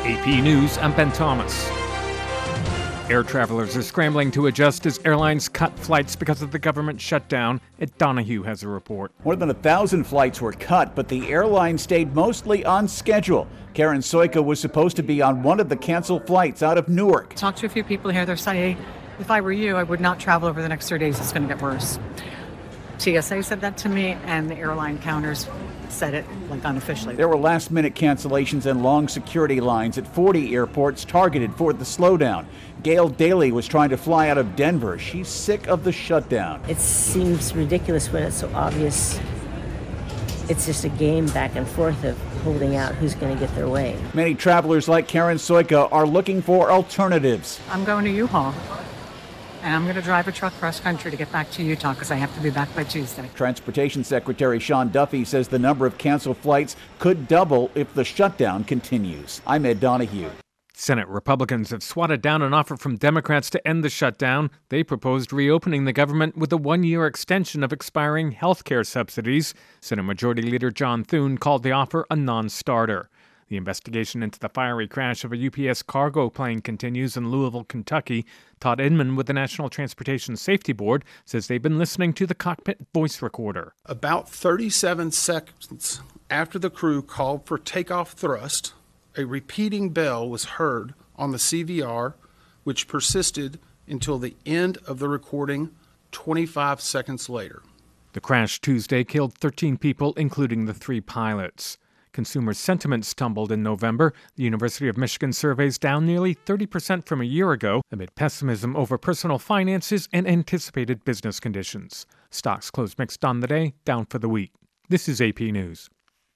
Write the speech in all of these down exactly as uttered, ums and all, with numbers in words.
A P News, I'm Ben Thomas. Air travelers are scrambling to adjust as airlines cut flights because of the government shutdown. Ed Donahue has a report. More than a thousand flights were cut, but the airline stayed mostly on schedule. Karen Soika was supposed to be on one of the canceled flights out of Newark. Talked to a few people here. They're saying, if I were you, I would not travel over the next three days. It's going to get worse. T S A said that to me, and the airline counters said it, like, unofficially. There were last-minute cancellations and long security lines at forty airports targeted for the slowdown. Gail Daly was trying to fly out of Denver. She's sick of the shutdown. It seems ridiculous when it's so obvious. It's just a game back and forth of holding out who's going to get their way. Many travelers like Karen Soika are looking for alternatives. I'm going to U-Haul. And I'm going to drive a truck cross country to get back to Utah because I have to be back by Tuesday. Transportation Secretary Sean Duffy says the number of canceled flights could double if the shutdown continues. I'm Ed Donahue. Senate Republicans have swatted down an offer from Democrats to end the shutdown. They proposed reopening the government with a one-year extension of expiring health care subsidies. Senate Majority Leader John Thune called the offer a non-starter. The investigation into the fiery crash of a U P S cargo plane continues in Louisville, Kentucky. Todd Inman with the National Transportation Safety Board says they've been listening to the cockpit voice recorder. About thirty-seven seconds after the crew called for takeoff thrust, a repeating bell was heard on the C V R, which persisted until the end of the recording twenty-five seconds later. The crash Tuesday killed thirteen people, including the three pilots. Consumer sentiment stumbled in November. The University of Michigan surveys down nearly thirty percent from a year ago amid pessimism over personal finances and anticipated business conditions. Stocks closed mixed on the day, down for the week. This is A P News.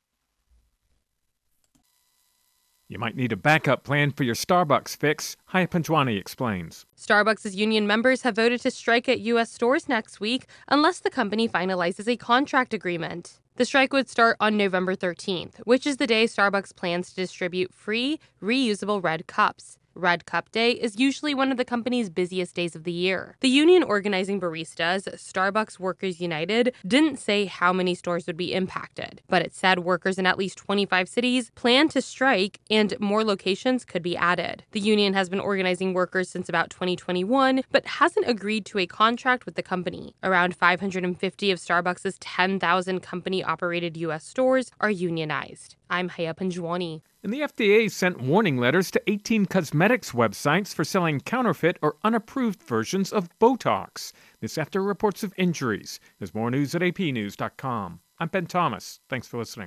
You might need a backup plan for your Starbucks fix. Haya Panjwani explains. Starbucks' union members have voted to strike at U S stores next week unless the company finalizes a contract agreement. The strike would start on November thirteenth, which is the day Starbucks plans to distribute free, reusable red cups. Red Cup Day is usually one of the company's busiest days of the year. The union organizing baristas, Starbucks Workers United, didn't say how many stores would be impacted, but it said workers in at least twenty-five cities plan to strike and more locations could be added. The union has been organizing workers since about twenty twenty-one, but hasn't agreed to a contract with the company. Around five hundred fifty of Starbucks' ten thousand company-operated U S stores are unionized. I'm Haya Panjwani. And the F D A sent warning letters to eighteen cosmetics websites for selling counterfeit or unapproved versions of Botox. This after reports of injuries. There's more news at A P news dot com. I'm Ben Thomas. Thanks for listening.